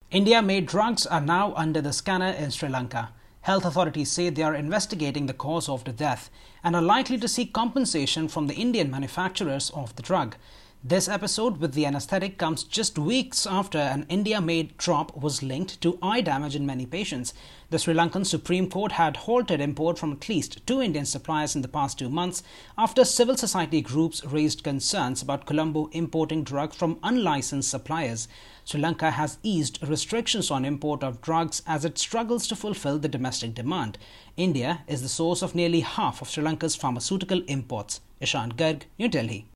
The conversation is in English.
India-made drugs are now under the scanner in Sri Lanka. Health authorities say they are investigating the cause of the death and are likely to seek compensation from the Indian manufacturers of the drug. This episode with the anesthetic comes just weeks after an India-made drop was linked to eye damage in many patients. The Sri Lankan Supreme Court had halted import from at least 2 Indian suppliers in the past 2 months after civil society groups raised concerns about Colombo importing drugs from unlicensed suppliers. Sri Lanka has eased restrictions on import of drugs as it struggles to fulfill the domestic demand. India is the source of nearly half of Sri Lanka's pharmaceutical imports. Ishant Garg, New Delhi.